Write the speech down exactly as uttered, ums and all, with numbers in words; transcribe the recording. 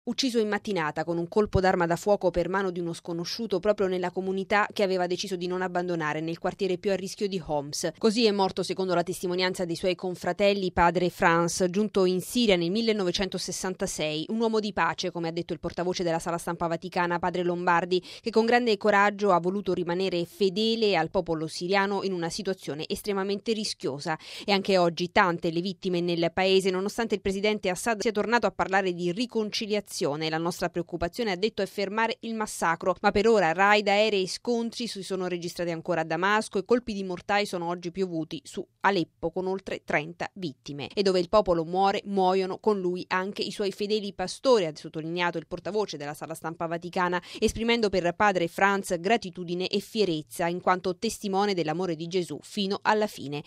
ucciso in mattinata con un colpo d'arma da fuoco per mano di uno sconosciuto proprio nella comunità che aveva deciso di non abbandonare nel quartiere più a rischio di Homs. Così è morto, secondo la testimonianza dei suoi confratelli, padre Franz, giunto in Siria nel millenovecentosessantasei, un uomo di pace, come ha detto il portavoce della Sala Stampa Vaticana, padre Lombardi, che con grande coraggio ha voluto rimanere fedele al popolo siriano in una situazione estremamente rischiosa. E anche oggi tante le vittime nel paese, nonostante il presidente Assad sia tornato a parlare di riconciliazione. La nostra preoccupazione, ha detto, è fermare il massacro, ma per ora raid aerei e scontri si sono registrati ancora a Damasco e colpi di mortai sono oggi piovuti su Aleppo con oltre trenta vittime. E dove il popolo muore, muoiono con lui anche i suoi fedeli pastori, ha sottolineato il portavoce della Sala Stampa Vaticana, esprimendo per padre Franz gratitudine e fierezza in quanto testimone dell'amore di Gesù fino alla fine.